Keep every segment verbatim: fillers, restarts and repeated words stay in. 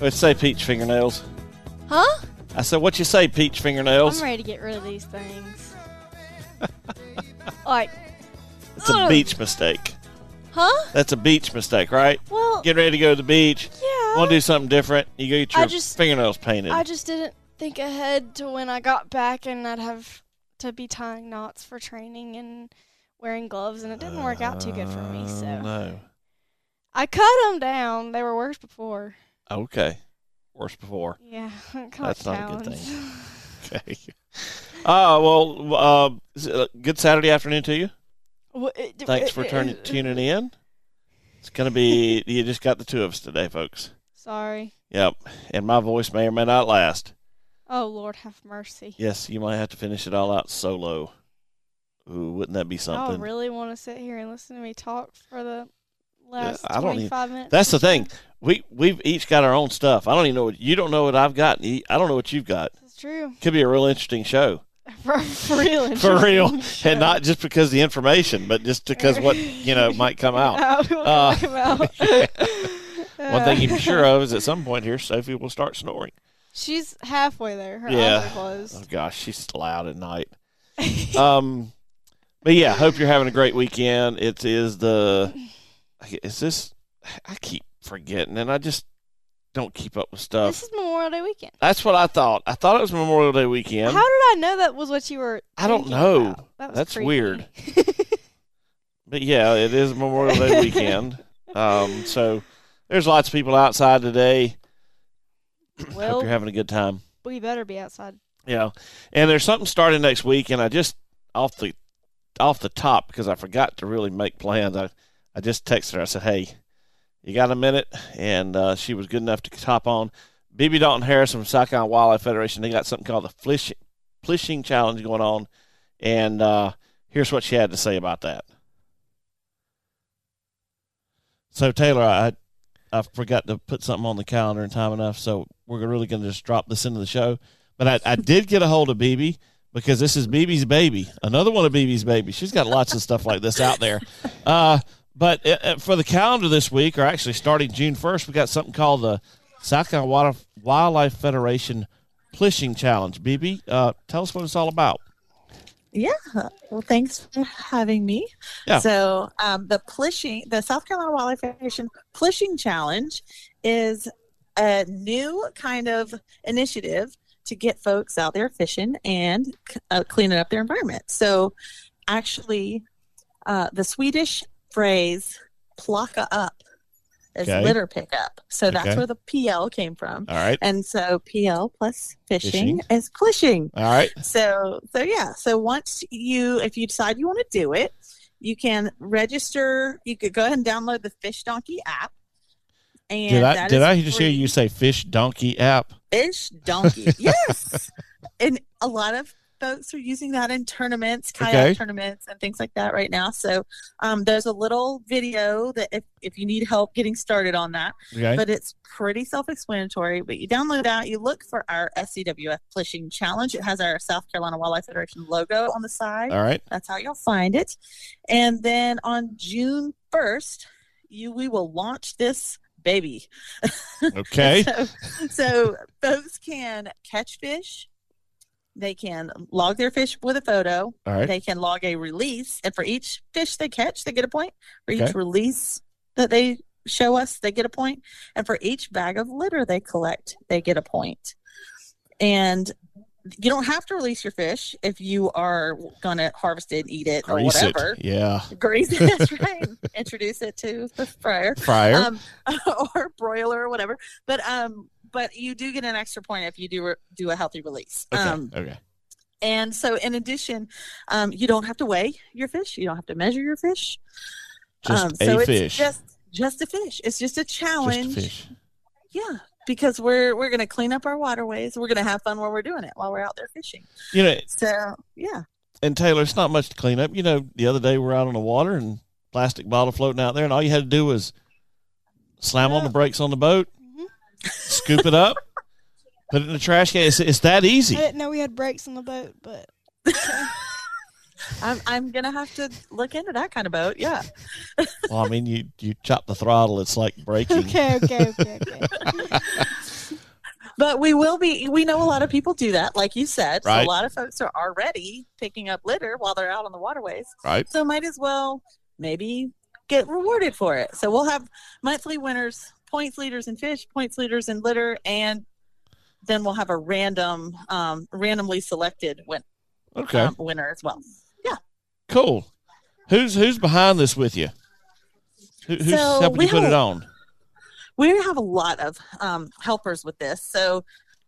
Let's say peach fingernails. Huh? I said, what you say, peach fingernails? I'm ready to get rid of these things. Like, It's a ugh. beach mistake. Huh? That's a beach mistake, right? Well, Get ready to go to the beach. yeah. Want to do something different? You go get I your just- fingernails painted. I just didn't think ahead to when I got back and I'd have to be tying knots for training and wearing gloves, and it didn't work out too good for me. Uh, So no. I cut them down. They were worse before. Okay. Worse before. Yeah, That's not a good thing. Okay. Uh, well, uh, is it a good Saturday afternoon to you. Thanks for turning tuning in. It's going to be, you just got the two of us today, folks. Sorry. Yep. And my voice may or may not last. Oh, Lord, have mercy. Yes, you might have to finish it all out solo. Ooh, wouldn't that be I something? really want to sit here and listen to me talk for the last I don't twenty-five minutes. That's the thing. We, we've each got our own stuff. I don't even know what, you don't know what I've got. and I don't know what you've got. It's true. Could be a real interesting show. For, for real. For real. interesting And not just because of the information, but just because what, you know, might come out. Out, will Uh, come out. One thing you can be sure of is at some point here, Sophie will start snoring. She's halfway there. Her Yeah. eyes are closed. Oh, gosh, she's loud at night. um, But, yeah, hope you're having a great weekend. It is the – is this – I keep forgetting, and I just don't keep up with stuff. This is Memorial Day weekend. That's what I thought. I thought it was Memorial Day weekend. How did I know that was what you were I don't thinking know. about? That was That's creepy. weird. But, yeah, it is Memorial Day weekend. Um, so there's lots of people outside today. Well, Hope you're having a good time. we better be outside. Yeah, and there's something starting next week, and I just off the off the top because I forgot to really make plans. I I just texted her. I said, "Hey, you got a minute?" And uh, she was good enough to hop on. B B Dalton Harris from South Carolina Wildlife Federation. They got something called the Flish, Flishing Challenge going on, and uh, here's what she had to say about that. So Taylor, I I forgot to put something on the calendar in time enough, so we're really going to just drop this into the show. But I, I did get a hold of B B because this is B B's baby, another one of B B's babies. She's got lots of stuff like this out there. Uh, but uh, for the calendar this week, or actually starting June first, we got something called the South Carolina Wildlife Federation Plishing Challenge. B B, uh, tell us what it's all about. Yeah. Well, thanks for having me. Yeah. So um, the plishing, the South Carolina Wildlife Federation Plishing Challenge is a new kind of initiative to get folks out there fishing and uh, cleaning up their environment. So actually, uh, the Swedish phrase "plocka up" is Okay. litter pickup. So Okay. that's where the P L came from. All right. And so P L plus fishing, Fishing. is plishing. All right. So, so yeah. So once you, if you decide you want to do it, you can register. You could go ahead and download the Fish Donkey app. And Did I that did is I just hear free. you say Fish Donkey app? Fish Donkey? Yes. And a lot of folks are using that in tournaments, kayak Okay. tournaments, and things like that right now. So, um, there's a little video that if if you need help getting started on that. Okay. But it's pretty self-explanatory. But you download that, you look for our S C W F Plishing Challenge. It has our South Carolina Wildlife Federation logo on the side. All right. That's how you'll find it. And then on June first, you we will launch this baby. Okay. so, so folks can catch fish. They can log their fish with a photo. All right. They can log a release, and for each fish they catch, they get a point. For Okay. each release that they show us, they get a point. And for each bag of litter they collect, they get a point. And you don't have to release your fish if you are going to harvest it, eat it, or Grease it. whatever. Yeah. Grease it, that's right. Introduce it to the fryer. Fryer. Um, or broiler or whatever. But um, but you do get an extra point if you do re- do a healthy release. okay. Um, okay. and so in addition, um, you don't have to weigh your fish. You don't have to measure your fish. Just um, a so fish. It's just just a fish. It's just a challenge. Just a fish. Yeah, because we're we're gonna clean up our waterways. We're gonna have fun while we're doing it, while we're out there fishing. You know, So yeah. and Taylor, it's not much to clean up. You know, the other day we're out on the water and plastic bottle floating out there, and all you had to do was slam on the brakes on the boat, Mhm. scoop it up, put it in the trash can. It's, it's that easy. I didn't know we had brakes on the boat, but I'm I'm gonna have to look into that kind of boat. Yeah. Well, I mean, you you chop the throttle, it's like braking. okay, okay, okay, okay. But we will be, we know a lot of people do that, like you said. Right. So a lot of folks are already picking up litter while they're out on the waterways. Right. So might as well maybe get rewarded for it. So we'll have monthly winners, points leaders in fish, points leaders in litter, and then we'll have a random, um, randomly selected win- Okay. um, winner as well. Yeah. Cool. Who's who's behind this with you? Who, who's So helping we you put have it a- on? We have a lot of um, helpers with this. So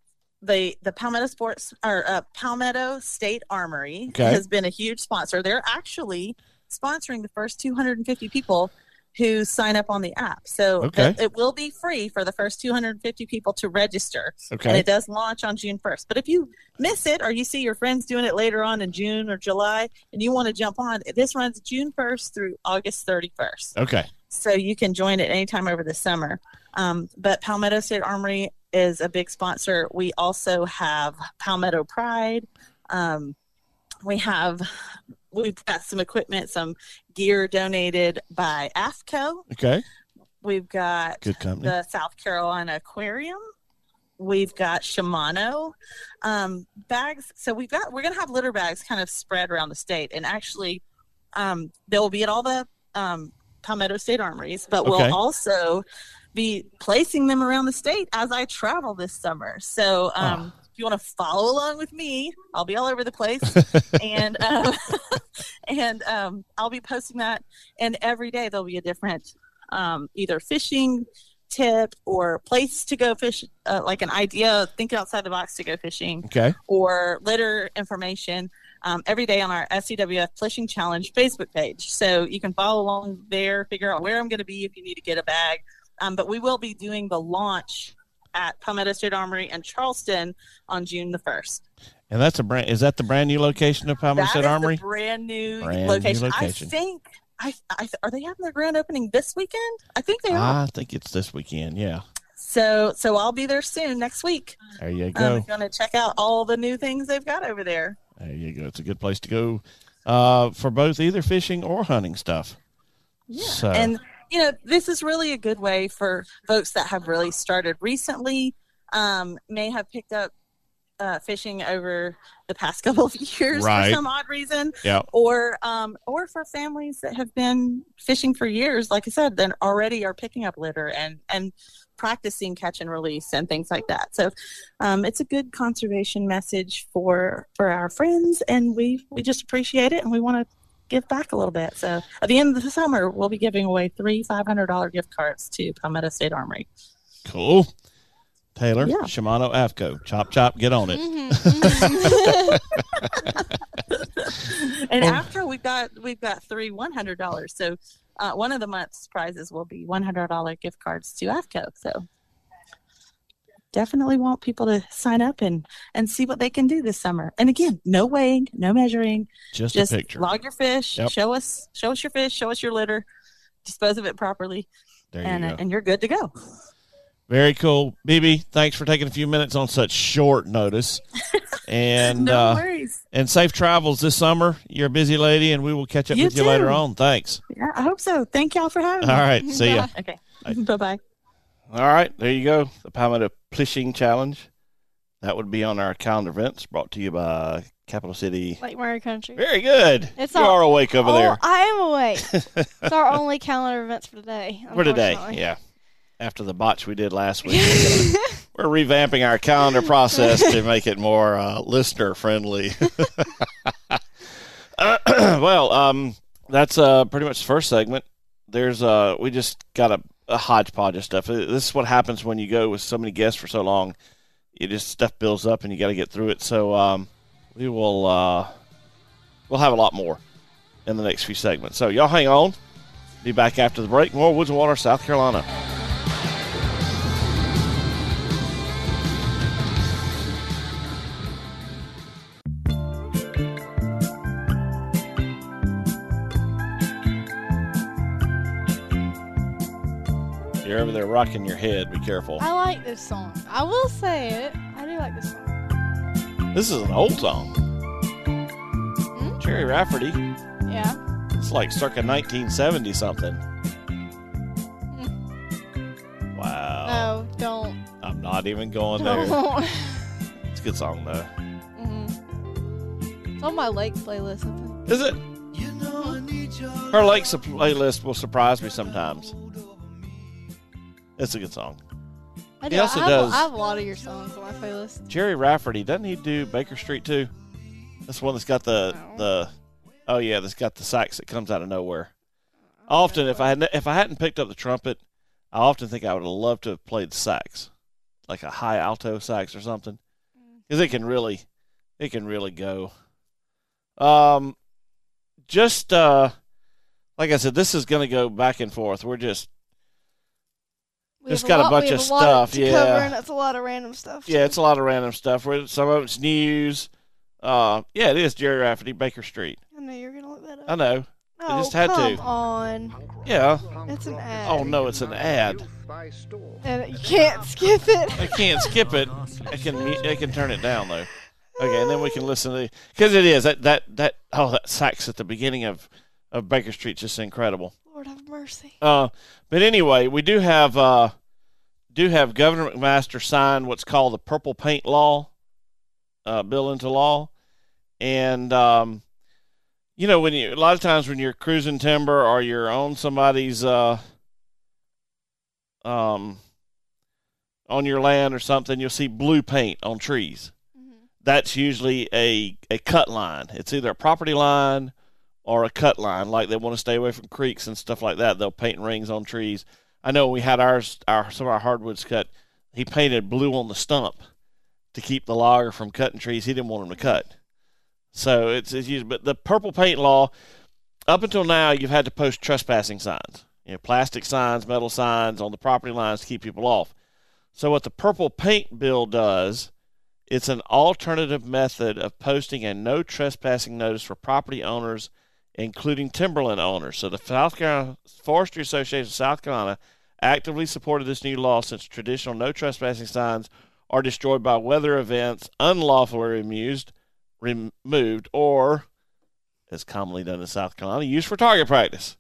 the the Palmetto Sports or uh, Palmetto State Armory Okay. has been a huge sponsor. They're actually sponsoring the first two hundred fifty people who sign up on the app. So Okay. it, it will be free for the first two hundred fifty people to register. And Okay. it does launch on June first. But if you miss it or you see your friends doing it later on in June or July and you want to jump on, this runs June first through August thirty-first. Okay. So you can join it anytime over the summer. Um, but Palmetto State Armory is a big sponsor. We also have Palmetto Pride. Um, we have we've got some equipment, some gear donated by AFCO. Okay. We've got Good company. the South Carolina Aquarium. We've got Shimano um, bags. So we've got we're gonna have litter bags kind of spread around the state, and actually um, they will be at all the um, Palmetto State Armories, but Okay. we'll also be placing them around the state as I travel this summer. So um, Oh. if you want to follow along with me, I'll be all over the place, and um, and um, I'll be posting that. And every day there'll be a different um, either fishing tip or place to go fish, uh, like an idea, think outside the box to go fishing, Okay. or litter information um, every day on our S C W F Fishing Challenge Facebook page. So you can follow along there, figure out where I'm going to be if you need to get a bag. Um, but we will be doing the launch at Palmetto State Armory in Charleston on June the first. And that's a brand. Is that the brand new location of Palmetto That State is Armory? the brand new Brand new location. location. I think. I, I, are they having their grand opening this weekend? I think they are. I think it's this weekend. Yeah. So, so I'll be there soon next week. There you I'm go. going to check out all the new things they've got over there. There you go. It's a good place to go uh, for both either fishing or hunting stuff. Yeah. So, And, you know, this is really a good way for folks that have really started recently, um, may have picked up uh, fishing over the past couple of years Right. for some odd reason, yeah. or um, or for families that have been fishing for years, like I said, then already are picking up litter and, and practicing catch and release and things like that. So um, it's a good conservation message for for our friends, and we, we just appreciate it, and we want to give back a little bit. So at the end of the summer, we'll be giving away three five hundred dollars gift cards to Palmetto State Armory. Cool. Taylor, Yeah. Shimano, AFCO. Chop, chop, get on it. Mhm, mhm. And Oh. after we've got we've got three one hundred dollars. So uh, one of the month's prizes will be one hundred dollars gift cards to AFCO. So definitely want people to sign up and, and see what they can do this summer. And again, no weighing, no measuring. Just, Just a picture. log your fish, Yep. show us show us your fish, show us your litter, dispose of it properly, There and you uh, go. and you're good to go. Very cool. B B, thanks for taking a few minutes on such short notice. And no uh, worries. and safe travels this summer. You're a busy lady, and we will catch up You with you later too. on. Thanks. Yeah, I hope so. Thank y'all for having All me. right. See ya. Bye. Okay. Bye. Bye bye. All right. There you go. The Palmetto Fishing Challenge. That would be on our calendar events brought to you by Capital City. Lake Murray Country. Very good. It's you all- are awake over Oh, there. I am awake. It's our only calendar events for today. For today, unfortunately. yeah. After the botch we did last week, we're, gonna, we're revamping our calendar process to make it more uh, listener friendly. uh, well, um, that's uh, pretty much the first segment. There's uh, we just got a, a hodgepodge of stuff. This is what happens when you go with so many guests for so long. You just stuff builds up, and you got to get through it. So um, we will uh, we'll have a lot more in the next few segments. So y'all hang on. Be back after the break. More Woods and Water, South Carolina. You're over there rocking your head. Be careful. I like this song. I will say it. I do like this song. This is an old song. Hmm? Jerry Rafferty. Yeah. It's like circa nineteen seventy something. Wow. No, don't. I'm not. not even going there. Don't. It's a good song, though. Mm-hmm. It's on my lake playlist, I think. Is it? Her lake su- playlist will surprise me sometimes. It's a good song. I do. He also I, have, does- I have a lot of your songs on my playlist. Jerry Rafferty, doesn't he do Baker Street too? That's the one that's got the No. the oh yeah, that's got the sax that comes out of nowhere. Often, if I had if I hadn't picked up the trumpet, I often think I would have loved to have played the sax, like a high alto sax or something, because it can really, it can really go. Um, just uh, like I said, this is going to go back and forth. We're just We Just have got a lot- bunch we have of a lot stuff, to yeah. cover, and it's a lot of random stuff. yeah, too. it's a lot of random stuff. We're- Some of it's news. Uh, yeah, it is Jerry Rafferty, Baker Street. I know you're gonna look that up. I know. No, just had to. come on. Yeah. It's an ad. Oh no, it's an ad. And you can't skip it. I can't skip it. I can mu- I can turn it down though. Okay, and then we can listen to because it is that that that oh that sax at the beginning of of Baker Street just incredible. Lord have mercy. Uh, but anyway, we do have uh do have Governor McMaster sign what's called the Purple Paint Law, uh, bill into law, and um. You know, when you a lot of times when you're cruising timber or you're on somebody's uh, um, on your land or something, you'll see blue paint on trees. Mm-hmm. That's usually a, a cut line. It's either a property line or a cut line. Like they want to stay away from creeks and stuff like that. They'll paint rings on trees. I know we had ours, our some of our hardwoods cut. He painted blue on the stump to keep the logger from cutting trees he didn't want him to cut. So it's, it's used, but the purple paint law, up until now, you've had to post trespassing signs, you know, plastic signs, metal signs on the property lines to keep people off. So what the purple paint bill does, it's an alternative method of posting a no trespassing notice for property owners, including timberland owners. So the South Carolina Forestry Association of South Carolina actively supported this new law since traditional no trespassing signs are destroyed by weather events, unlawfully removed. removed or, as commonly done in South Carolina, used for target practice.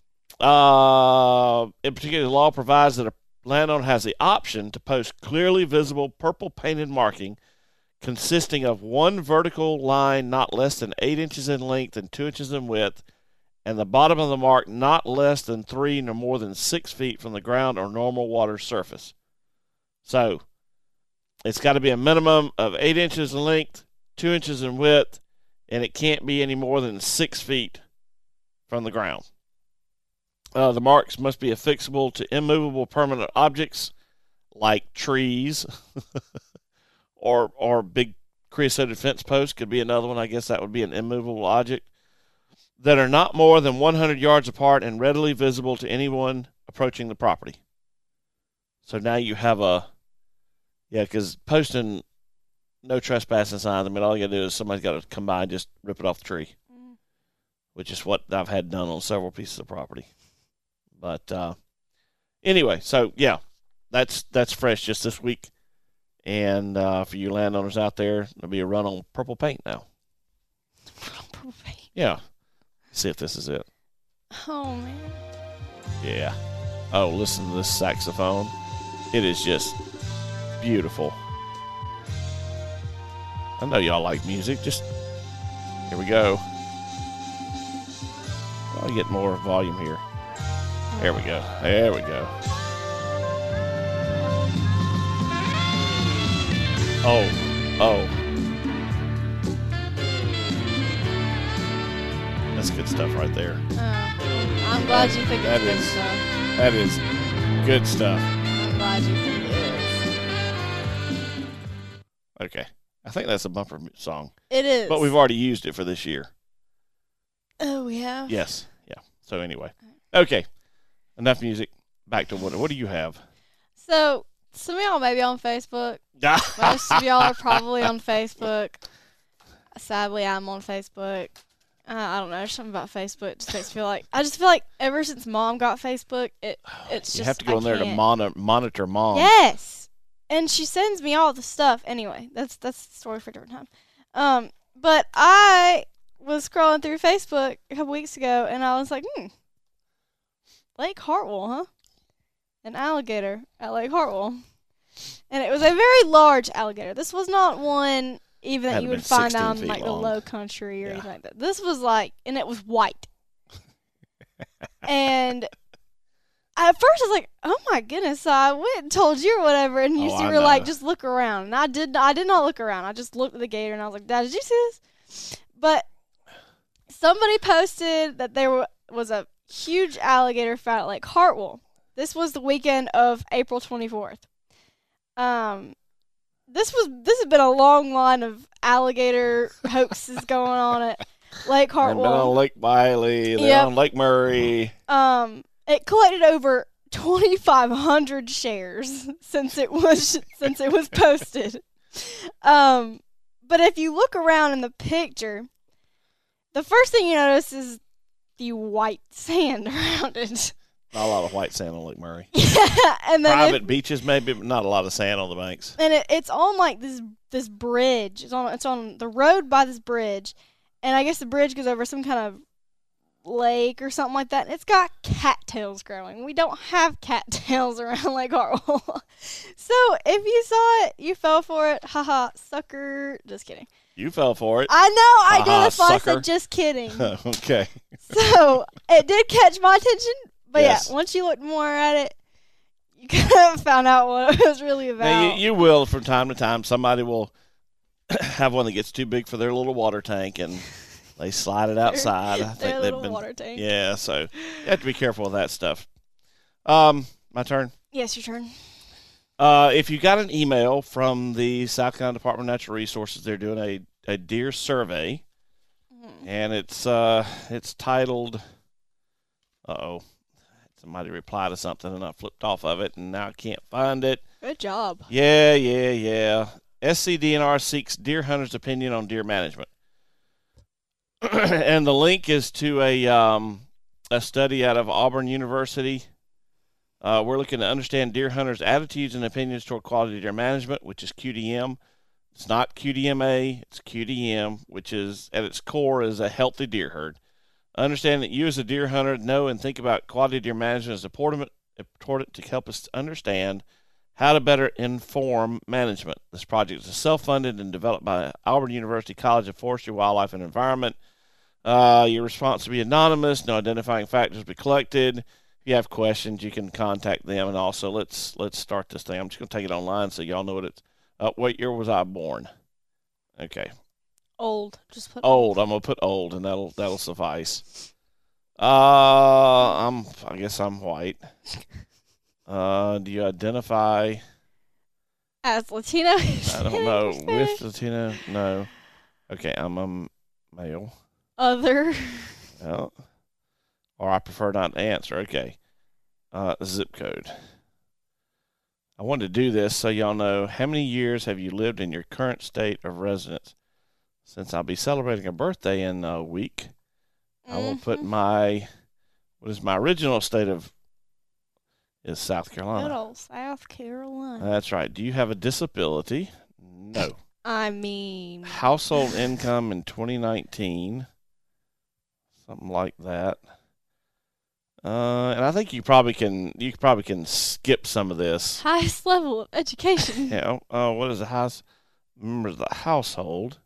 Uh, in particular, the law provides that a landowner has the option to post clearly visible purple painted marking consisting of one vertical line not less than eight inches in length and two inches in width, and the bottom of the mark not less than three nor more than six feet from the ground or normal water surface. So, it's got to be a minimum of eight inches in length, two inches in width, and it can't be any more than six feet from the ground. Uh, the marks must be affixable to immovable permanent objects like trees or or big creosoted fence posts could be another one. I guess that would be an immovable object that are not more than one hundred yards apart and readily visible to anyone approaching the property. So now you have a, yeah, because posting no trespassing signs, I mean, all you got to do is somebody's got to come by and just rip it off the tree, mm. which is what I've had done on several pieces of property. But uh, anyway, so yeah, that's that's fresh just this week. And uh, for you landowners out there, there'll be a run on purple paint now. Purple paint. Yeah. See if this is it. Oh, man. Yeah. Oh, listen to this saxophone. It is just beautiful. I know y'all like music. Just, here we go. I'll get more volume here. There we go. There we go. Oh, oh. That's good stuff right there. Oh, I'm glad you think That it's good is- stuff. That is good stuff. I'm glad you think it is. Okay. I think that's a bumper song. It is. But we've already used it for this year. Oh, we have? Yes. Yeah. So anyway. Okay. Enough music. Back to what what do you have? So, some of y'all may be on Facebook. Most of y'all are probably on Facebook. Sadly, I'm on Facebook. Uh, I don't know. There's something about Facebook just makes me feel like I just feel like ever since Mom got Facebook, it it's you just have to go I in there to can't. monitor monitor mom. Yes, and she sends me all the stuff. Anyway, that's that's the story for a different time. Um, but I was scrolling through Facebook a couple weeks ago, and I was like, hmm, Lake Hartwell, huh? An alligator at Lake Hartwell. and it was a very large alligator. This was not one even Had that to you been would find sixteen out in feet like the long. low country or Yeah. anything like that. This was like, and it was white. And at first I was like, oh my goodness, so I went and told you or whatever, and you Oh, you I were like, know. just look around. And I did I did not look around. I just looked at the gator and I was like, Dad, did you see this? But somebody posted that there wa- was a huge alligator found at Lake Hartwell. This was the weekend of April twenty-fourth. Um, this was this has been a long line of alligator hoaxes going on at Lake They've been on Hartwell. Lake Biley. They're Yep. on Lake Murray. Um, it collected over twenty-five hundred shares since it was since it was posted. Um, but if you look around in the picture, the first thing you notice is the white sand around it. Not a lot of white sand on Lake Murray. and then Private if, beaches, maybe, but not a lot of sand on the banks. and it, it's on like this this bridge. It's on it's on the road by this bridge, and I guess the bridge goes over some kind of lake or something like that. And it's got cattails growing. We don't have cattails around Lake Hartwell. So if you saw it, you fell for it. Haha, sucker. Just kidding. You fell for it. I know I did. Haha, That's why I sucker. said just kidding. Okay. So it did catch my attention. But Yes. yeah, once you looked more at it, you kind of found out what it was really about. Now, you, you will, from time to time, somebody will have one that gets too big for their little water tank, and they slide it outside. I Their think they've little been, water tank. yeah. So you have to be careful with that stuff. Um, my turn. Yes, your turn. Uh, if you got an email from the South Carolina Department of Natural Resources, they're doing a, a deer survey, Mm-hmm. and it's uh it's titled. Uh oh. Somebody replied to something and I flipped off of it and now I can't find it. Good job. Yeah, yeah, yeah. S C D N R seeks deer hunters' opinion on deer management. And the link is to a um, a study out of Auburn University. Uh, we're looking to understand deer hunters' attitudes and opinions toward quality deer management, which is Q D M. It's not Q D M A, it's Q D M, which is at its core is a healthy deer herd. Understand that you as a deer hunter know and think about quality deer management is important, important to help us understand how to better inform management. This project is self-funded and developed by Auburn University College of Forestry, Wildlife, and Environment. Uh, your response to be anonymous. No identifying factors be collected. If you have questions, you can contact them. And also, let's let's start this thing. I'm just going to take it online so y'all know what it's. Uh, what year was I born? Okay. Old. Just put Old. I'm gonna put old, and that'll that'll suffice. Uh, I'm. I guess I'm white. Uh, do you identify? as Latino. I don't know. With Latino? No. Okay, I'm a male. Other. Well, or I prefer not to answer. Okay. Uh, zip code. I wanted to do this so y'all know how many years have you lived in your current state of residence. Since I'll be celebrating a birthday in a week, I will put Mhm. my, what is my original state of, is South Good Carolina. old South Carolina. That's right. Do you have a disability? No. I mean. Household income in twenty nineteen, something like that. Uh, and I think you probably can, you probably can skip some of this. Highest level of education. Yeah. Uh, what is the house? Members of the household.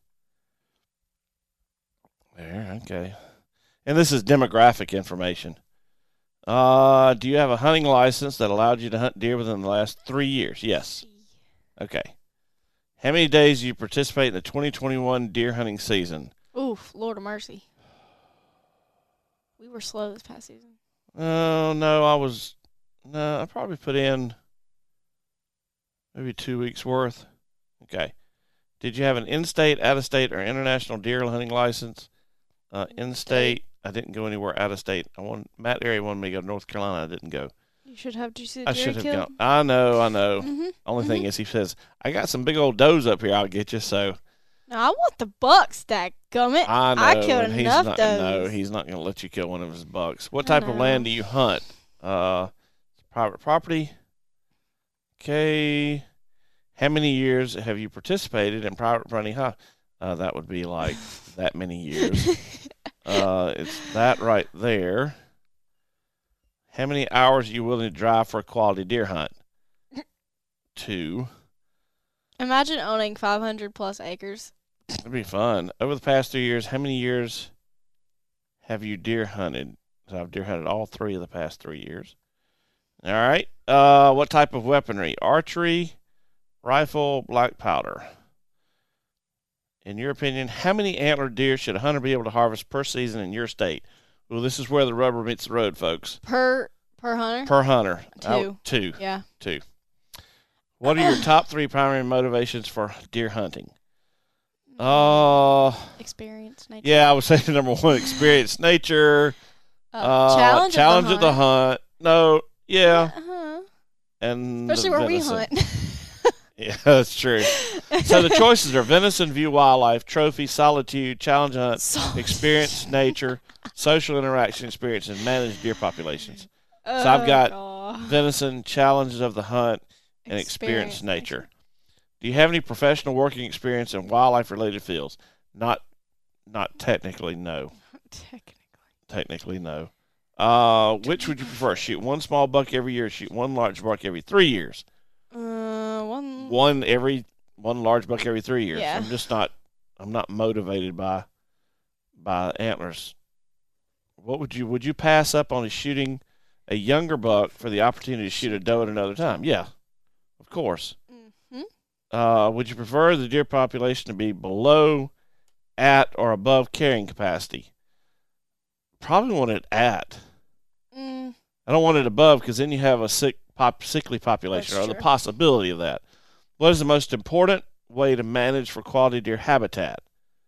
There, okay. And this is demographic information. Uh, do you have a hunting license that allowed you to hunt deer within the last three years? Yes. Okay. How many days do you participate in the twenty twenty-one deer hunting season? Oof, Lord of mercy. We were slow this past season. Oh, no, I was, no, I probably put in maybe two weeks worth. Okay. Did you have an in-state, out-of-state, or international deer hunting license? Uh, in-state, I didn't go anywhere out-of-state. I want Matt Area wanted me to go to North Carolina. I didn't go. You should have. Did you see the I deer should have killed? gone. I know, I know. Mm-hmm. Only thing is, he says, I got some big old does up here. I'll get you. So No, I want the bucks, dadgummit. I know. I killed and he's enough not, does. No, he's not going to let you kill one of his bucks. What I type of know. land do you hunt? Uh, private property. Okay. How many years have you participated in private hunting? Huh? Uh, that would be like that many years. Uh, it's that right there. How many hours are you willing to drive for a quality deer hunt? two. Imagine owning five hundred plus acres. It'd be fun. Over the past three years, how many years have you deer hunted? So I've deer hunted all three of the past three years. All right. Uh, what type of weaponry? Archery, rifle, black powder. In your opinion, how many antlered deer should a hunter be able to harvest per season in your state? Well, this is where the rubber meets the road, folks. Per per hunter? Per hunter. Two. Oh, two. Yeah. Two. What are your top three primary motivations for deer hunting? Uh, Experience, nature. Yeah, I would say number one, experience, nature. Uh, Uh, challenge, challenge of of the hunt. No, yeah, Uh-huh. and Especially the where venison. we hunt. Yeah, that's true. So the choices are venison, view wildlife, trophy, solitude, challenge hunt, Solitude. experience, nature, social interaction experience, and manage deer populations. Oh, So I've got God. venison, challenges of the hunt, and experience, Experience nature. Do you have any professional working experience in wildlife-related fields? Not, not technically, no. Technically. Technically, no. Uh, which would you prefer? Shoot one small buck every year, or shoot one large buck every three years? Uh, one. One every one large buck every three years. Yeah. I'm just not. I'm not motivated by by antlers. What would you would you pass up on shooting a younger buck for the opportunity to shoot a doe at another time? Yeah, of course. Mm-hmm. Uh, would you prefer the deer population to be below, at, or above carrying capacity? Probably want it at. Mm, I don't want it above because then you have a sick, pop, sickly population That's or the true. possibility of that. What is the most important way to manage for quality deer habitat?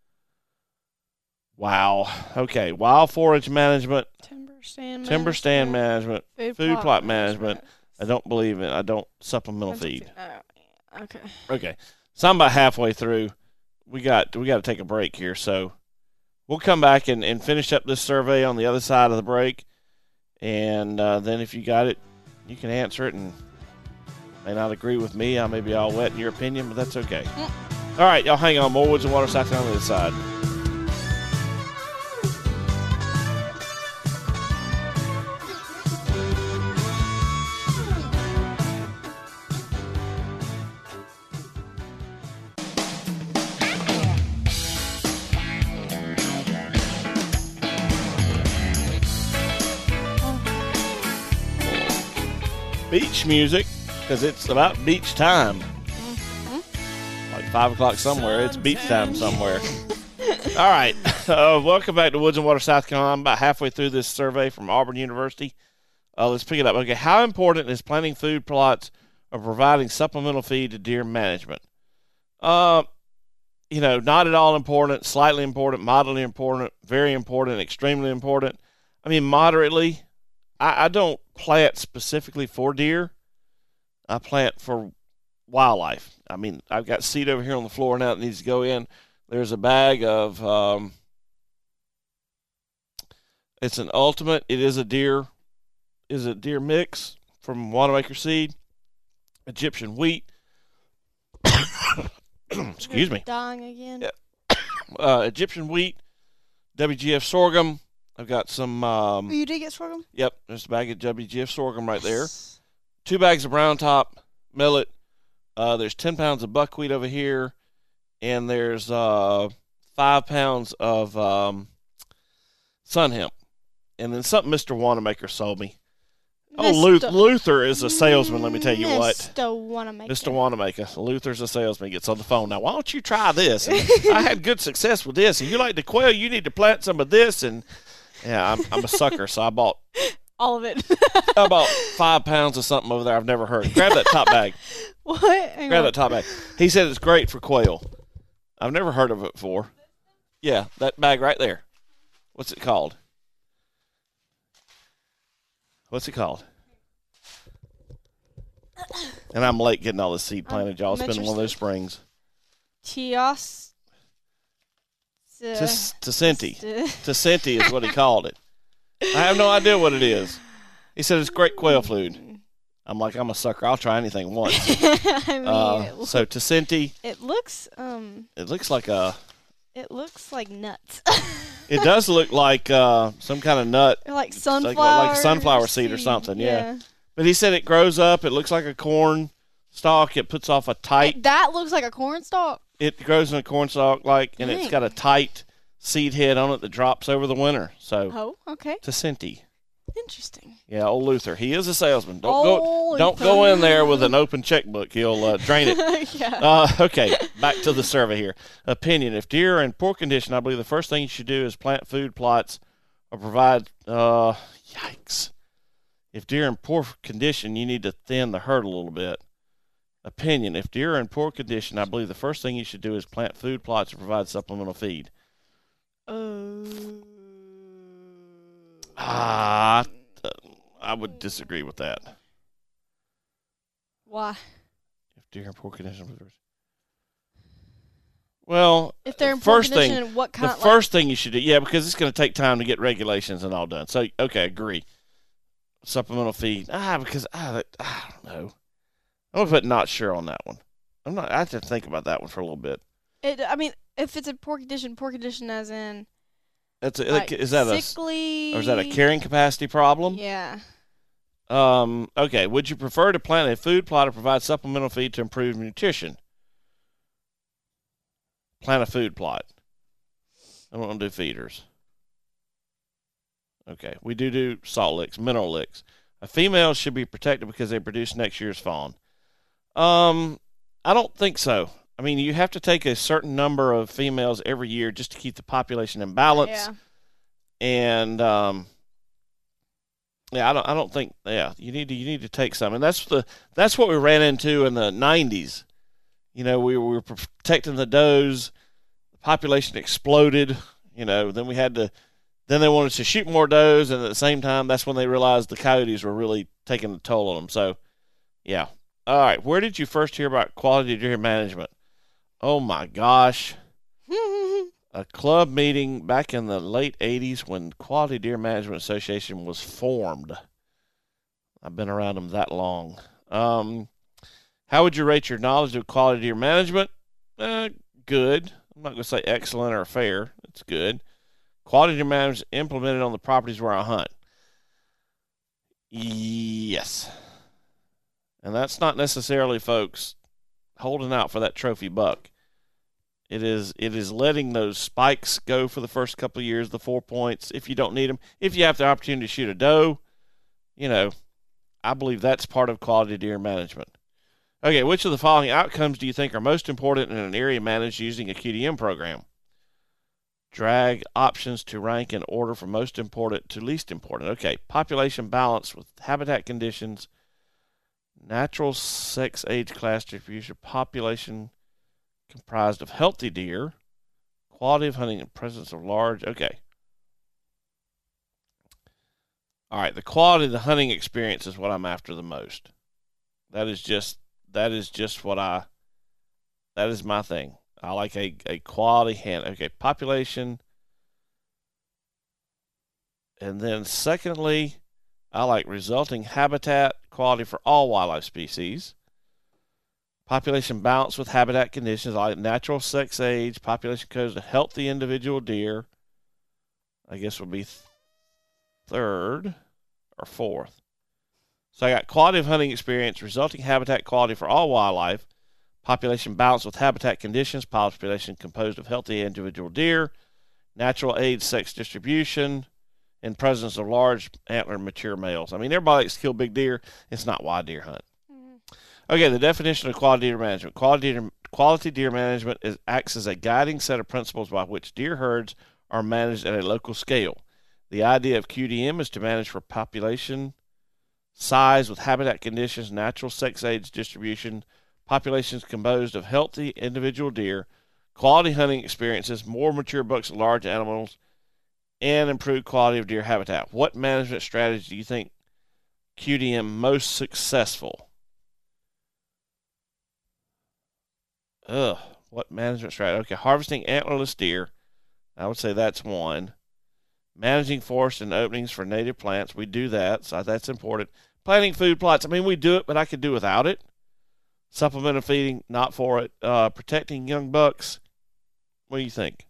Wow. Okay. Wild forage management, timber stand. timber stand management. Food, food plot management. I don't believe in. I don't supplemental feed. Oh, okay. Okay. So I'm about halfway through. We got we got to take a break here, so we'll come back and, and finish up this survey on the other side of the break. And uh, then if you got it, you can answer it and may not agree with me. I may be all wet in your opinion, but that's okay. Mm. All right, y'all hang on. More Woods and Water South Carolina on the other side. Beach music, because it's about beach time. Mm-hmm. Like five o'clock somewhere. It's beach time somewhere. All right. Uh, welcome back to Woods and Water, South Carolina. I'm about halfway through this survey from Auburn University. Uh, let's pick it up. Okay, how important is planting food plots or providing supplemental feed to deer management? Uh, you know, not at all important, slightly important, moderately important, very important, extremely important. I mean, moderately. I, I don't plant specifically for deer. I plant for wildlife. I mean, I've got seed over here on the floor now that needs to go in. There's a bag of, um, it's an ultimate. It is a deer, is a deer mix from Wanamaker Seed, Egyptian wheat. Excuse me. Dying again. Yeah. Uh, Egyptian wheat, W G F sorghum. I've got some. Um, Oh, you did get sorghum? Yep, there's a bag of W G F sorghum right there. Two bags of brown top millet. Uh, there's ten pounds of buckwheat over here, and there's uh, five pounds of um, sun hemp. And then something Mister Wanamaker sold me. Oh, Luther, Luther is a salesman, let me tell you what. Mister Wanamaker. Mister Wanamaker. Luther's a salesman. Gets on the phone. Now, why don't you try this? And I had good success with this. And you like the quail, you need to plant some of this. And, yeah, I'm, I'm a sucker, so I bought all of it. I bought five pounds of something over there I've never heard. Grab that top bag. What? Hang Grab on. that top bag. He said it's great for quail. I've never heard of it before. Yeah, that bag right there. What's it called? What's it called? And I'm late getting all this seed planted, y'all. It's I'm been one of those interested. springs. Chios. Tis- Tacenti. Tacenti is what he called it. I have no idea what it is. He said it's great quail food. I'm like, I'm a sucker. I'll try anything once. I mean, Uh, it, so Tacenti, it looks um, it looks like a. it looks like nuts. It does look like uh, some kind of nut, Or like like- sunflower, like a sunflower seed or something, yeah. yeah. but he said it grows up. It looks like a corn, stalk. It puts off a tight. It, that looks like a corn stalk. It grows in a corn stalk, like, and Dang. it's got a tight seed head on it that drops over the winter. So, Oh, okay. to Cinti. Interesting. Yeah, old Luther. He is a salesman. Don't Old go. Don't Luther. go in there with an open checkbook. He'll uh, drain it. yeah. Uh, okay, back to the survey here. Opinion: if deer are in poor condition, I believe the first thing you should do is plant food plots or provide. Uh, yikes! If deer are in poor condition, you need to thin the herd a little bit. Opinion: if deer are in poor condition, I believe the first thing you should do is plant food plots or provide supplemental feed. Uh, Ah, I would disagree with that. Why? If deer are in poor condition, well, If they're in poor first condition, thing, what kind? the like, first thing you should do, yeah, because it's going to take time to get regulations and all done. So, okay, agree. Supplemental feed, ah, because ah, I don't know. I'm gonna put not sure on that one. I'm not. I have to think about that one for a little bit. It, I mean, if it's in poor condition, poor condition as in. That's a, Like is that sickly, a or is that a carrying capacity problem? Yeah. Um. Okay. Would you prefer to plant a food plot or provide supplemental feed to improve nutrition? Plant a food plot. I don't want to do feeders. Okay. We do do salt licks, mineral licks. A female should be protected because they produce next year's fawn. Um, I don't think so. I mean, you have to take a certain number of females every year just to keep the population in balance. Yeah. And um, yeah, I don't. I don't think. Yeah, you need to. You need to take some, and that's the. That's what we ran into in the nineties. You know, we were protecting the does. The population exploded. You know, then we had to. Then they wanted to shoot more does, and at the same time, that's when they realized the coyotes were really taking a toll on them. So, yeah. All right. Where did you first hear about quality deer management? Oh my gosh. A club meeting back in the late eighties when Quality Deer Management Association was formed. I've been around them that long. Um, how would you rate your knowledge of quality deer management? Uh, good. I'm not going to say excellent or fair. It's good. Quality deer management implemented on the properties where I hunt. Yes. And that's not necessarily, folks, holding out for that trophy buck. It is it is letting those spikes go for the first couple of years, the four points, if you don't need them. If you have the opportunity to shoot a doe, you know, I believe that's part of quality deer management. Okay, which of the following outcomes do you think are most important in an area managed using a Q D M program? Drag options to rank in order from most important to least important. Okay, population balance with habitat conditions, natural sex age class distribution, population comprised of healthy deer, quality of hunting and presence of large. Okay. All right, the quality of the hunting experience is what I'm after the most. That is just that is just what I that is my thing. I like a, a quality hand. Okay, population. And then secondly, I like resulting habitat quality for all wildlife species. Population balance with habitat conditions. I like natural sex age. Population codes to healthy individual deer. I guess would be th- third or fourth. So I got quality of hunting experience, resulting habitat quality for all wildlife, population balance with habitat conditions, population composed of healthy individual deer, natural age sex distribution, and presence of large antler mature males. I mean, everybody likes to kill big deer. It's not why deer hunt. Okay, the definition of quality deer management. Quality deer, quality deer management is, acts as a guiding set of principles by which deer herds are managed at a local scale. The idea of Q D M is to manage for population size with habitat conditions, natural sex age distribution, populations composed of healthy individual deer, quality hunting experiences, more mature bucks and large animals, and improved quality of deer habitat. What management strategy do you think Q D M most successful? Ugh, what management strategy? Okay, harvesting antlerless deer. I would say that's one. Managing forests and openings for native plants. We do that, so that's important. Planting food plots. I mean, we do it, but I could do without it. Supplemental feeding, not for it. Uh, protecting young bucks. What do you think?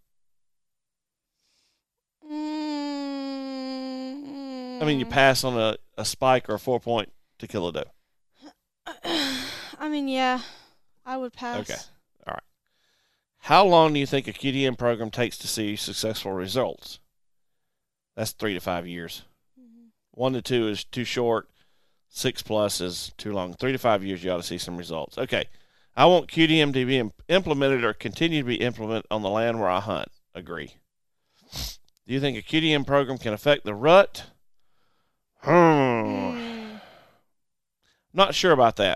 Mm-hmm. I mean, you pass on a, a spike or a four point to kill a doe. I mean, yeah, I would pass. Okay. All right. How long do you think a Q D M program takes to see successful results? That's three to five years. Mm-hmm. One to two is too short. Six plus is too long. Three to five years, you ought to see some results. Okay. I want Q D M to be implemented or continue to be implemented on the land where I hunt. Agree. Do you think a Q D M program can affect the rut? Hmm. Mm. Not sure about that.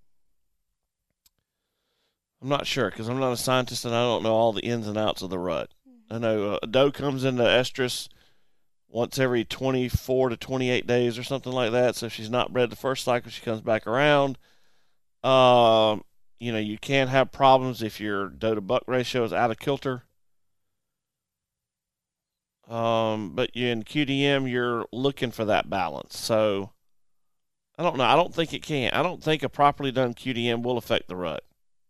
I'm not sure because I'm not a scientist and I don't know all the ins and outs of the rut. I know a doe comes into estrus once every twenty-four to twenty-eight days or something like that. So if she's not bred the first cycle, she comes back around. Um, you know, you can have problems if your doe to buck ratio is out of kilter. Um, but you in Q D M, you're looking for that balance. So I don't know. I don't think it can. I don't think a properly done Q D M will affect the rut.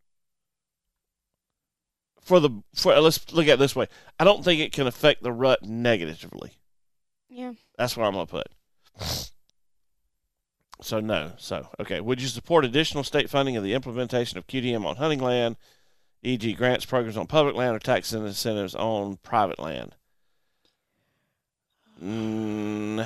For the for let's look at it this way. I don't think it can affect the rut negatively. Yeah. That's what I'm gonna put. So no. So okay. Would you support additional state funding of the implementation of Q D M on hunting land, for example grants programs on public land or tax incentives on private land? Mm,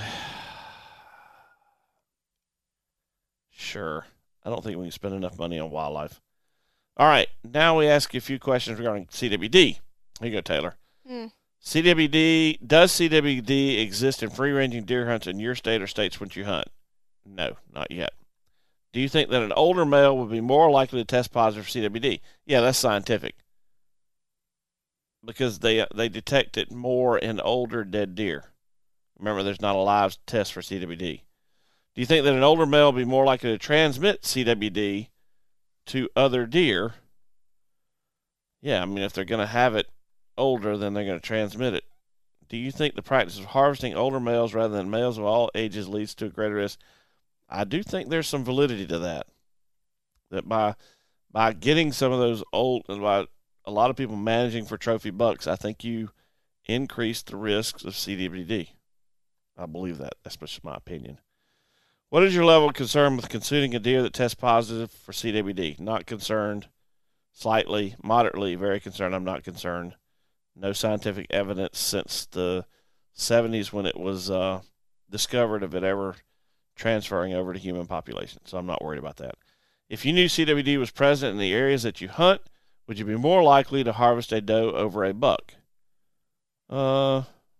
sure. I don't think we can spend enough money on wildlife. All right, now we ask you a few questions regarding C W D. Here you go, Taylor. Mm. C W D, does C W D exist in free-ranging deer hunts in your state or states which you hunt? No, not yet. Do you think that an older male would be more likely to test positive for C W D? Yeah, that's scientific. Because they they detect it more in older dead deer. Remember, there's not a live test for C W D. Do you think that an older male would be more likely to transmit C W D to other deer? Yeah, I mean, if they're going to have it older, then they're going to transmit it. Do you think the practice of harvesting older males rather than males of all ages leads to a greater risk? I do think there's some validity to that. That by by getting some of those old, by a lot of people managing for trophy bucks, I think you increase the risks of C W D. I believe that. That's just my opinion. What is your level of concern with consuming a deer that tests positive for C W D? Not concerned. Slightly, moderately, very concerned. I'm not concerned. No scientific evidence since the seventies when it was uh, discovered of it ever transferring over to human population. So I'm not worried about that. If you knew C W D was present in the areas that you hunt, would you be more likely to harvest a doe over a buck? Uh,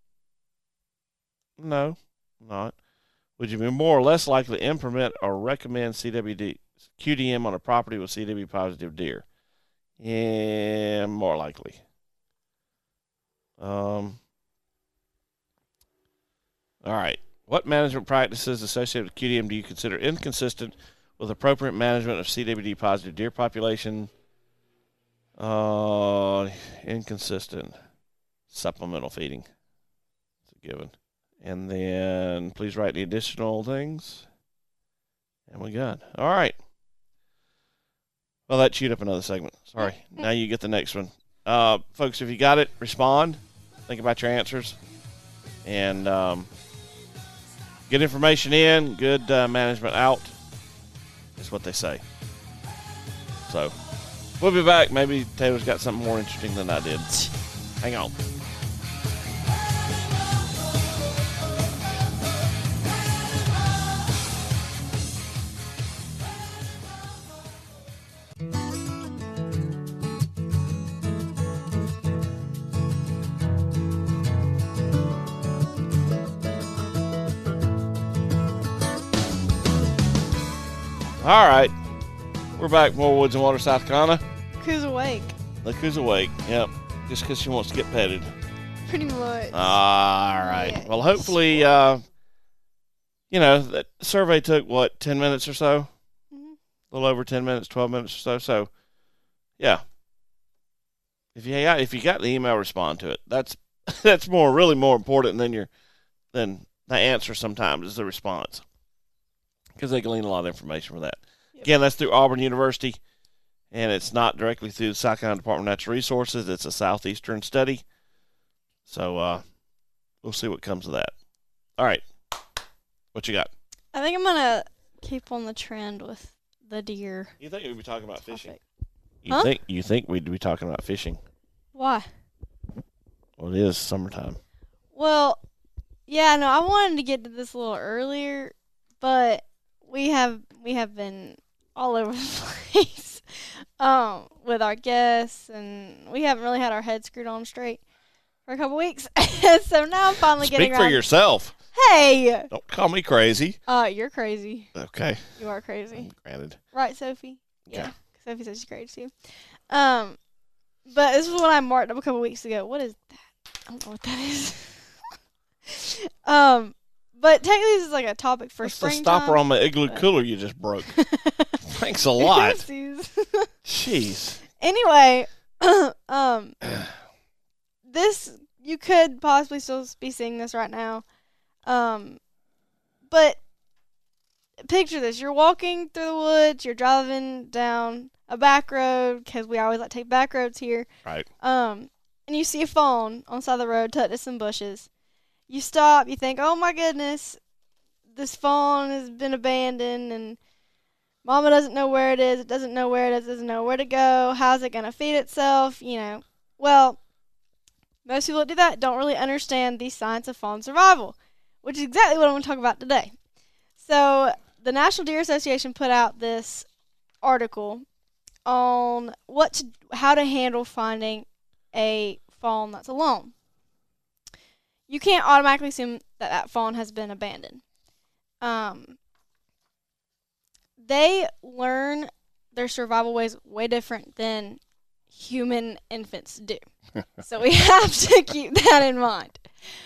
no, not. Would you be more or less likely to implement or recommend C W D, Q D M on a property with C W positive deer? Yeah, more likely. Um. All right. What management practices associated with Q D M do you consider inconsistent with appropriate management of C W D positive deer population? Uh, inconsistent. Supplemental feeding. It's a given. And then please write the additional things. And we got. All right. Well, that chewed up another segment. Sorry. Now you get the next one. Uh, folks, if you got it, respond. Think about your answers. And um, good information in, good uh, management out is what they say. So we'll be back. Maybe Taylor's got something more interesting than I did. Hang on. All right. We're back. More Woods and Water, South Carolina. Look awake. Look who's awake. Yep. Just because she wants to get petted. Pretty much. All right. Yeah. Well, hopefully, uh, you know, that survey took, what, ten minutes or so? Mm-hmm. A little over ten minutes, twelve minutes or so. So, yeah. If you got, if you got the email, respond to it. That's that's more, really more important than your, than the answer sometimes is the response. Because they glean a lot of information from that. Yep. Again, that's through Auburn University, and it's not directly through the South Carolina Department of Natural Resources. It's a Southeastern study. So uh, we'll see what comes of that. All right. What you got? I think I'm going to keep on the trend with the deer. You think we'd be talking about fishing? Topic. You Huh? think you think we'd be talking about fishing? Why? Well, it is summertime. Well, yeah, no, I wanted to get to this a little earlier, but we have we have been all over the place um, with our guests, and we haven't really had our heads screwed on straight for a couple weeks. So now I'm finally Speak getting for around. yourself. Hey, Don't call me crazy. uh, you're crazy. Okay. You are crazy, Granted. right, Sophie? Yeah. Sophie says she's crazy too. Um, but this is what I marked up a couple weeks ago. What is that? I don't know what that is. um, but technically this is like a topic for That's the springtime. stopper on my igloo cooler you just broke. Thanks a lot. Oopsies. Jeez. Anyway, um, this you could possibly still be seeing this right now. Um, but picture this: you're walking through the woods, you're driving down a back road because we always like to take back roads here. Right. Um, and you see a fawn on the side of the road tucked in some bushes. You stop, you think, oh my goodness, this fawn has been abandoned and Mama doesn't know where it is, it doesn't know where it is, it doesn't know where to go, how's it going to feed itself, you know. Well, most people that do that don't really understand the science of fawn survival, which is exactly what I'm going to talk about today. So, the National Deer Association put out this article on what to, how to handle finding a fawn that's alone. You can't automatically assume that that fawn has been abandoned. Um, they learn their survival ways way different than human infants do. So we have to keep that in mind.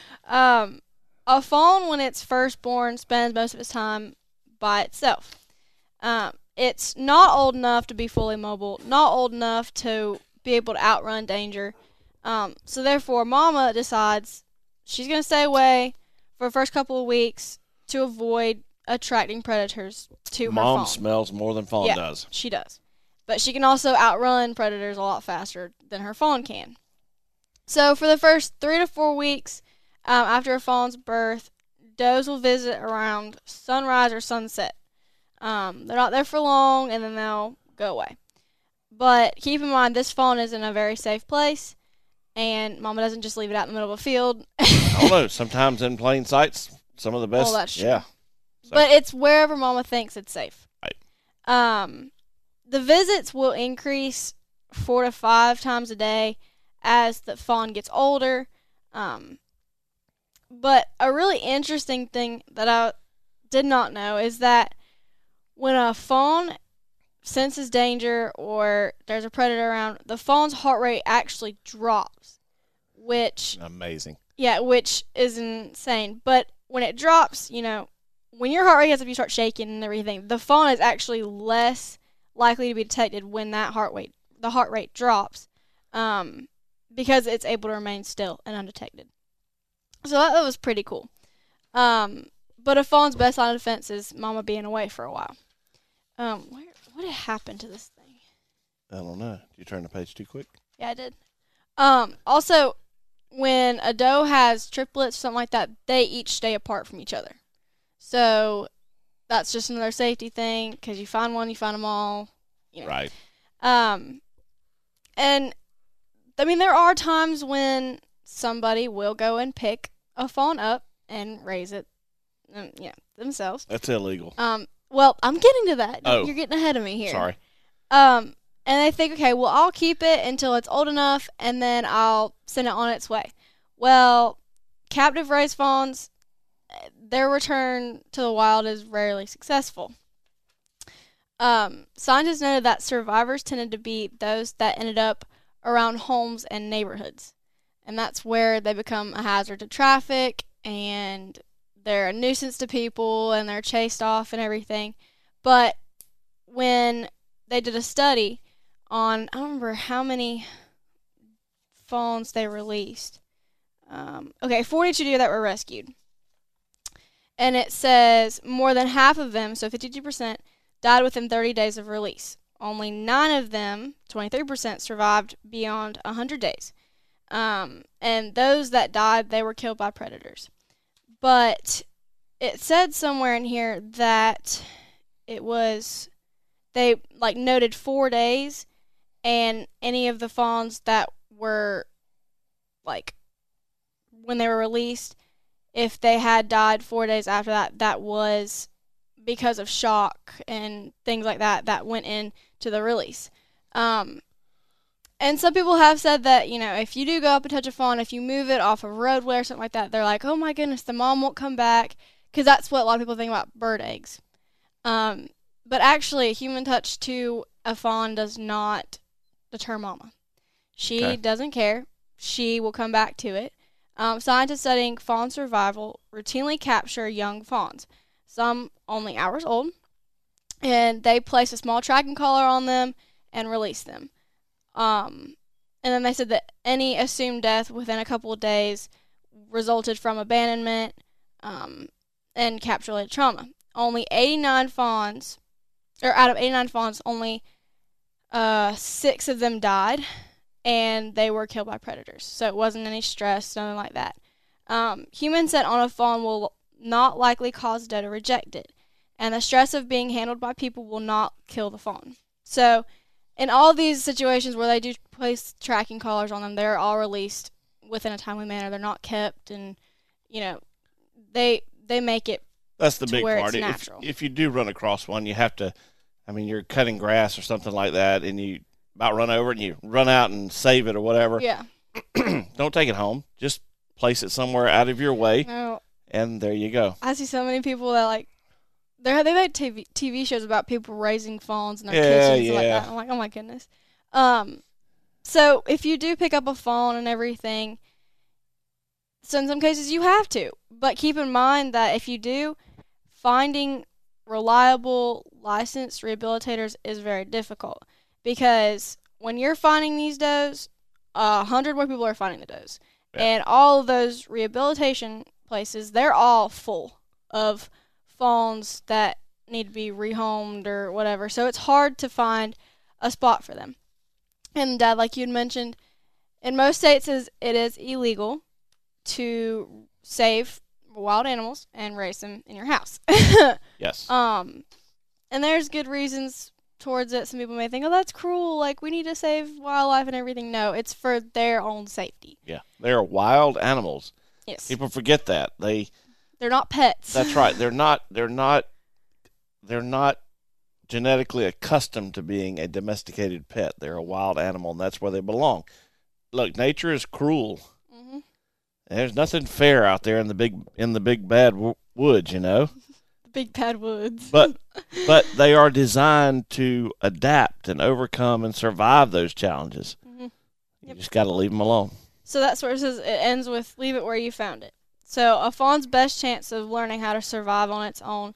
Um, a fawn, when it's first born, spends most of its time by itself. Um, it's not old enough to be fully mobile, not old enough to be able to outrun danger. Um, so therefore, Mama decides she's going to stay away for the first couple of weeks to avoid attracting predators to her Mom fawn. smells more than fawn Yeah. does. She does. But she can also outrun predators a lot faster than her fawn can. So for the first three to four weeks um, after a fawn's birth, does will visit around sunrise or sunset. Um, they're not there for long, and then they'll go away. But keep in mind, this fawn is in a very safe place, and Mama doesn't just leave it out in the middle of a field. I don't know. Sometimes in plain sight's some of the best. Oh, that's true. Yeah. So. But it's wherever Mama thinks it's safe. Right. Um, the visits will increase four to five times a day as the fawn gets older. Um, but a really interesting thing that I did not know is that when a fawn senses danger or there's a predator around, the fawn's heart rate actually drops, which Amazing. yeah, which is insane. But when it drops, you know, when your heart rate gets up, you start shaking and everything. The fawn is actually less likely to be detected when that heart rate, the heart rate drops, um, because it's able to remain still and undetected. So that, that was pretty cool. Um, but a fawn's best line of defense is Mama being away for a while. Um, where, what had happened to this thing? I don't know. Did you turn the page too quick? Yeah, I did. Um, also, when a doe has triplets, something like that, they each stay apart from each other. So that's just another safety thing, because you find one, you find them all. You know. Right. Um, and, I mean, there are times when somebody will go and pick a fawn up and raise it, um, yeah, themselves. That's illegal. Um, well, I'm getting to that. Oh. You're getting ahead of me here. Sorry. Um, and they think, okay, well, I'll keep it until it's old enough, and then I'll send it on its way. Well, captive raised fawns, their return to the wild is rarely successful. Um, scientists noted that survivors tended to be those that ended up around homes and neighborhoods. And that's where they become a hazard to traffic, and they're a nuisance to people, and they're chased off and everything. But when they did a study on, I don't remember how many fawns they released. Um, okay, forty-two deer that were rescued. And it says more than half of them, so fifty-two percent, died within thirty days of release. Only nine of them, twenty-three percent, survived beyond one hundred days. Um, and those that died, they were killed by predators. But it said somewhere in here that it was, they like noted four days, and any of the fawns that were like when they were released, if they had died four days after that, that was because of shock and things like that that went into the release. Um, and some people have said that, you know, if you do go up and touch a fawn, if you move it off a roadway or something like that, they're like, oh my goodness, the mom won't come back, because that's what a lot of people think about bird eggs. Um, but actually, human touch to a fawn does not deter mama. She okay. doesn't care. She will come back to it. Um, scientists studying fawn survival routinely capture young fawns, some only hours old, and they place a small tracking collar on them and release them. Um, and then they said that any assumed death within a couple of days resulted from abandonment um, and capture-related trauma. Only eighty-nine fawns, or out of eighty-nine fawns, only uh, six of them died, and they were killed by predators. So it wasn't any stress, nothing like that. Um, humans set on a fawn will not likely cause death or reject it, and the stress of being handled by people will not kill the fawn. So in all these situations where they do place tracking collars on them, they're all released within a timely manner. They're not kept, and, you know, they they make it That's the to big where part. It's If, natural. if you do run across one, you have to, I mean, you're cutting grass or something like that, and you about run over it, and you run out and save it or whatever. Yeah. Don't take it home. Just place it somewhere out of your way, No, and there you go. I see so many people that, like, They're, they made T V, T V shows about people raising fawns in their Yeah, kitchens and like yeah. that. I'm like, oh my goodness. Um, so if you do pick up a fawn and everything, so in some cases you have to. But keep in mind that if you do, finding reliable, licensed rehabilitators is very difficult. Because when you're finding these does, a hundred more people are finding the does. Yeah. And all of those rehabilitation places, they're all full of fawns that need to be rehomed or whatever. So it's hard to find a spot for them. And Dad, like you'd mentioned, in most states is it is illegal to save wild animals and raise them in your house. Yes. Um, and there's good reasons towards it. Some people may think, oh, that's cruel. Like, we need to save wildlife and everything. No, it's for their own safety. Yeah. They're wild animals. Yes. People forget that. They They're not pets. That's right. They're not they're not they're not genetically accustomed to being a domesticated pet. They're a wild animal, and that's where they belong. Look, nature is cruel. Mm-hmm. There's nothing fair out there in the big in the big bad w- woods, you know. The big bad woods. But but they are designed to adapt and overcome and survive those challenges. Mm-hmm. You Yep. just got to leave them alone. So that's where it says it ends with leave it where you found it. So a fawn's best chance of learning how to survive on its own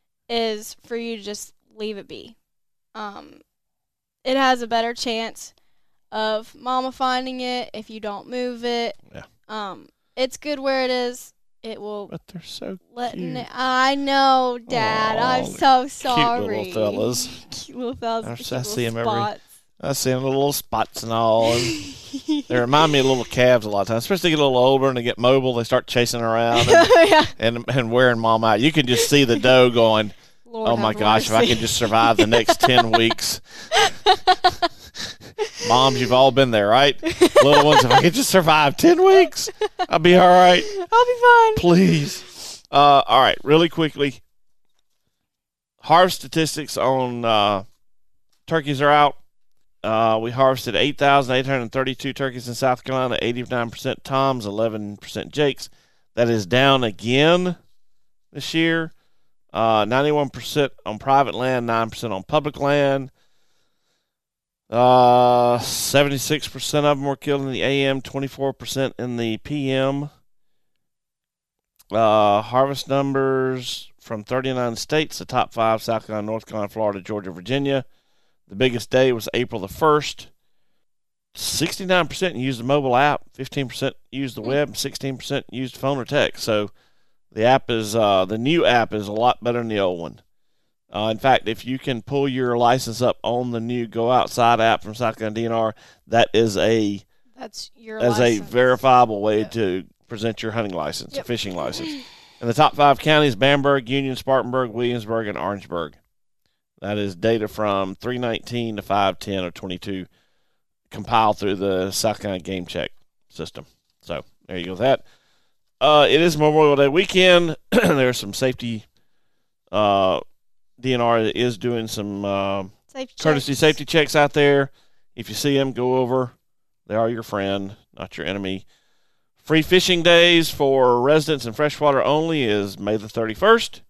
is for you to just leave it be. Um, it has a better chance of mama finding it if you don't move it. Yeah. Um, it's good where it is. It will But they're so let. cute. N- I know, Dad. Aw, I'm so cute sorry. little fellas. Cute little fellas. I with see cute little them every- spots. I see them little spots and all. And they remind me of little calves a lot of times, especially they get a little older and they get mobile. They start chasing around and, Yeah. and, and wearing mom out. You can just see the doe going, Lord oh, my have gosh, if I mercy. can just survive the next ten weeks. Moms, you've all been there, right? Little ones, if I could just survive ten weeks, I'll be all right. I'll be fine. Please. Uh, all right, really quickly. Harvest statistics on uh, turkeys are out. Uh, we harvested eight thousand eight hundred thirty-two turkeys in South Carolina, eighty-nine percent toms, eleven percent jakes. That is down again this year. Uh, ninety-one percent on private land, nine percent on public land. Uh, seventy-six percent of them were killed in the A M, twenty-four percent in the P M. Uh, harvest numbers from thirty-nine states, the top five: South Carolina, North Carolina, Florida, Georgia, Virginia. The biggest day was April the first. sixty-nine percent used the mobile app, fifteen percent used the web, and sixteen percent used phone or text. So the app is, uh, the new app is a lot better than the old one. Uh, in fact, if you can pull your license up on the new Go Outside app from South Carolina D N R, that is a That's your as a license. verifiable way Yeah. to present your hunting license, Yep. fishing license. And the top five counties: Bamberg, Union, Spartanburg, Williamsburg, and Orangeburg. That is data from three nineteen to five ten or twenty-two compiled through the South Carolina Game Check system. So there you go with that. Uh, it is Memorial Day weekend. There's some safety. Uh, D N R is doing some uh, Safety courtesy checks. safety checks out there. If you see them, go over. They are your friend, not your enemy. Free fishing days for residents and freshwater only is May the thirty-first.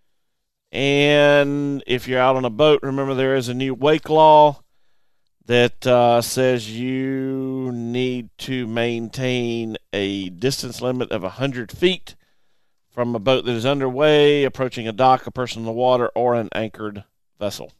And if you're out on a boat, remember there is a new wake law that uh, says you need to maintain a distance limit of one hundred feet from a boat that is underway, approaching a dock, a person in the water, or an anchored vessel.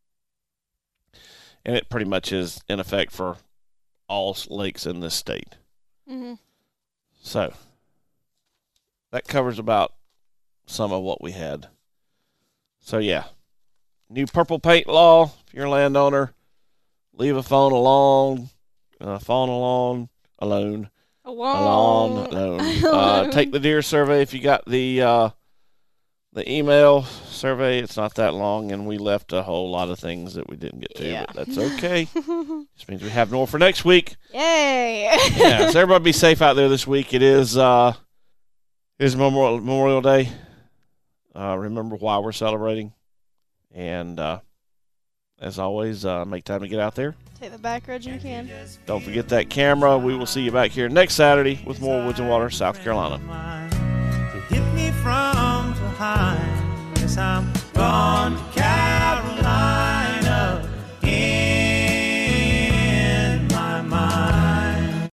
And it pretty much is in effect for all lakes in this state. Mm-hmm. So that covers about some of what we had. So, yeah, new purple paint law. If you're a landowner, leave a phone alone, uh, phone alone, alone, alone, alone. Uh, take the deer survey if you got the uh, the email survey. It's not that long, and we left a whole lot of things that we didn't get to, Yeah. but that's okay. This means we have more for next week. Yay! Yeah, so everybody be safe out there this week. It is uh, it is Memorial, Memorial Day. Uh, remember why we're celebrating. And uh, as always, uh, make time to get out there. Take the back roads you can. Don't forget that camera. We will see you back here next Saturday with more Woods and Water, South Carolina. To hit me from behind. Yes, I'm gone.